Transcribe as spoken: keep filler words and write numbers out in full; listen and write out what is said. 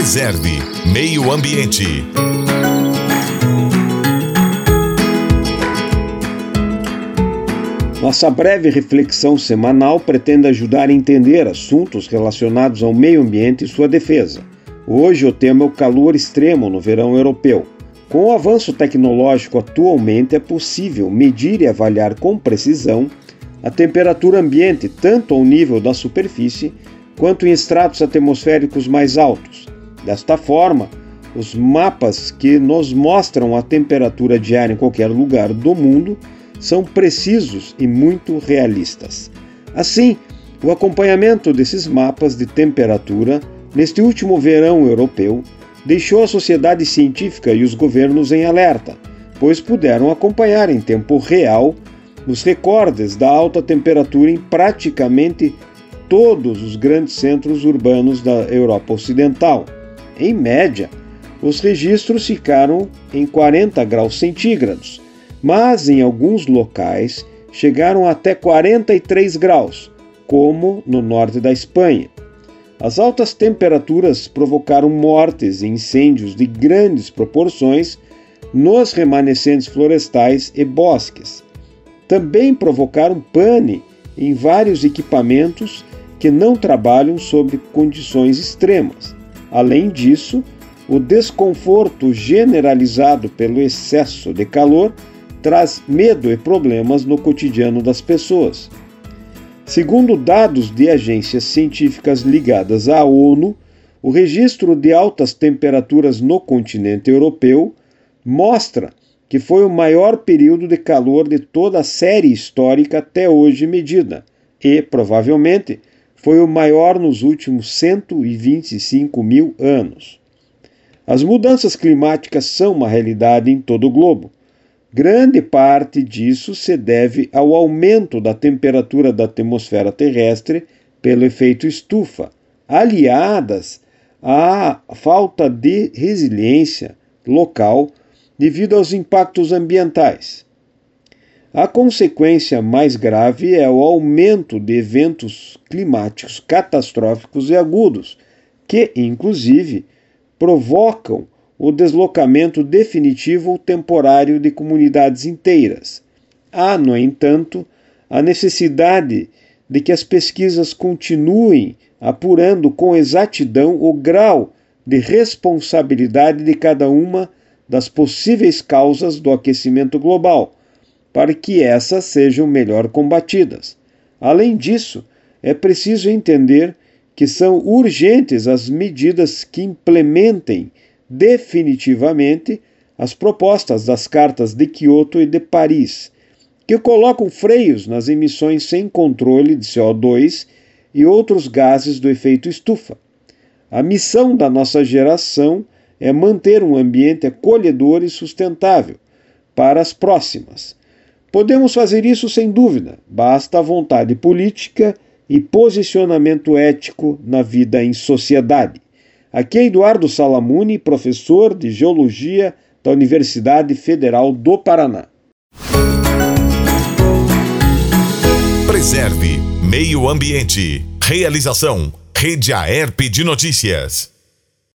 Preserve Meio Ambiente. Nossa breve reflexão semanal pretende ajudar a entender assuntos relacionados ao meio ambiente e sua defesa. Hoje o tema é o calor extremo no verão europeu. Com o avanço tecnológico atualmente é possível medir e avaliar com precisão a temperatura ambiente tanto ao nível da superfície quanto em estratos atmosféricos mais altos. Desta forma, os mapas que nos mostram a temperatura diária em qualquer lugar do mundo são precisos e muito realistas. Assim, o acompanhamento desses mapas de temperatura neste último verão europeu deixou a sociedade científica e os governos em alerta, pois puderam acompanhar em tempo real os recordes da alta temperatura em praticamente todos os grandes centros urbanos da Europa Ocidental. Em média, os registros ficaram em quarenta graus centígrados, mas em alguns locais chegaram até quarenta e três graus, como no norte da Espanha. As altas temperaturas provocaram mortes e incêndios de grandes proporções nos remanescentes florestais e bosques. Também provocaram pane em vários equipamentos que não trabalham sob condições extremas. Além disso, o desconforto generalizado pelo excesso de calor traz medo e problemas no cotidiano das pessoas. Segundo dados de agências científicas ligadas à ONU, o registro de altas temperaturas no continente europeu mostra que foi o maior período de calor de toda a série histórica até hoje medida e, provavelmente, foi o maior nos últimos cento e vinte e cinco mil anos. As mudanças climáticas são uma realidade em todo o globo. Grande parte disso se deve ao aumento da temperatura da atmosfera terrestre pelo efeito estufa, aliadas à falta de resiliência local devido aos impactos ambientais. A consequência mais grave é o aumento de eventos climáticos catastróficos e agudos, que, inclusive, provocam o deslocamento definitivo ou temporário de comunidades inteiras. Há, no entanto, a necessidade de que as pesquisas continuem apurando com exatidão o grau de responsabilidade de cada uma das possíveis causas do aquecimento global, para que essas sejam melhor combatidas. Além disso, é preciso entender que são urgentes as medidas que implementem definitivamente as propostas das cartas de Kyoto e de Paris, que colocam freios nas emissões sem controle de C O dois e outros gases do efeito estufa. A missão da nossa geração é manter um ambiente acolhedor e sustentável para as próximas. Podemos fazer isso sem dúvida, basta a vontade política e posicionamento ético na vida em sociedade. Aqui é Eduardo Salamuni, professor de Geologia da Universidade Federal do Paraná. Preserve Meio Ambiente. Realização Rede Aerp de Notícias.